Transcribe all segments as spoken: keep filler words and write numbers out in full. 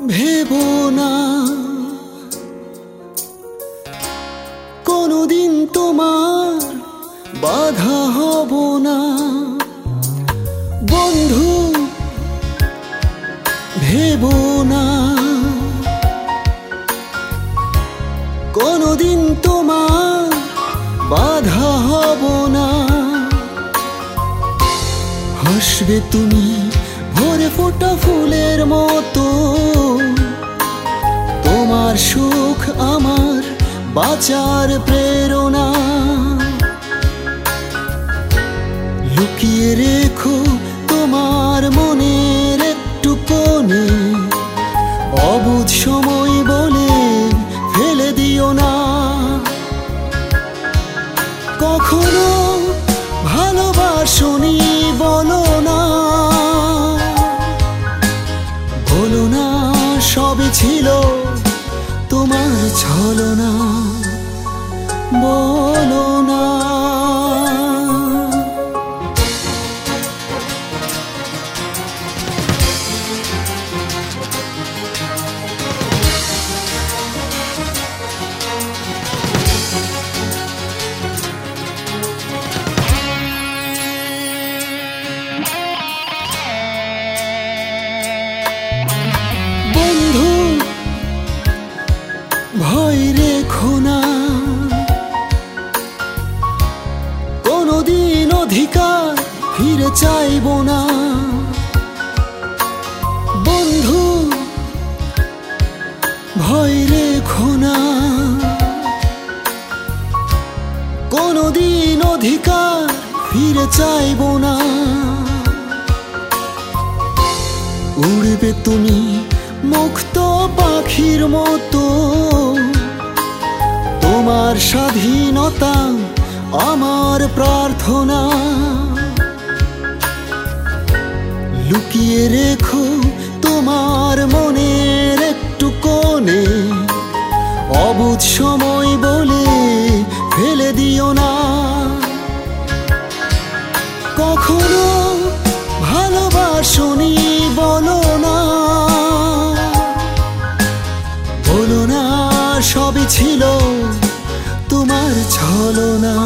ভেবো না কোনোদিন তোমার বাধা হব না বন্ধু, ভেবো না কোনোদিন তোমার বাধা হব না। হাসবে তুমি ভরে ফোটা ফুলের মতো, তোমার সুখ আমার বাঁচার প্রেরণা। লুকিয়ে রেখো তোমার মনের একটু কোণে, অবুঝ সময় বলে ফেলে দিও না। কখনো ভালোবাসনি বলো না, বলো না সবই ছিল তোমার ছলনা, বলো না। ভয় রেখো না কোনোদিন অধিকার ফিরে চাইব না বন্ধু, ভয় রেখো না কোনোদিন অধিকার ফিরে চাইব না। উড়বে তুমি মুক্ত পাখির মতো, তোমার স্বাধীনতা আমার প্রার্থনা। লুকিয়ে রেখো তোমার মনের একটু কোণে, অবুঝ সময় বলে ফেলে দিও না। কখনো ভালোবাসনি বলো না, বলো না সবই ছিল তোমার ছলনা,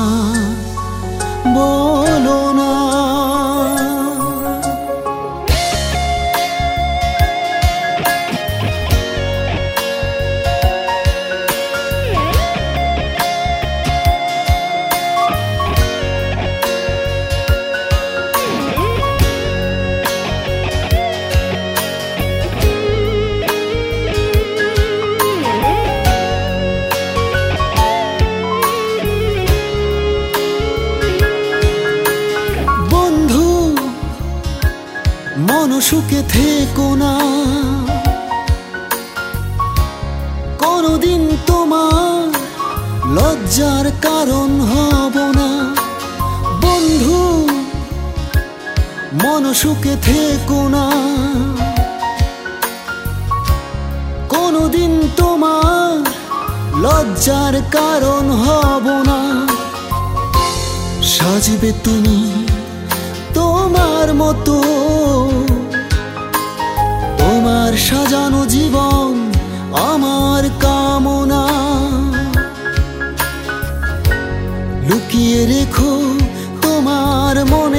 বলো না। মনসুখে থেকো না কোনোদিন তোমার লজ্জার কারণ হব না বন্ধু, মনসুখে থেকো না কোনোদিন তোমার লজ্জার কারণ হব না। সাজবে তুমি তোমার মতো, তোমার সাজানো জীবন আমার কামনা। লুকিয়ে রেখো তোমার মন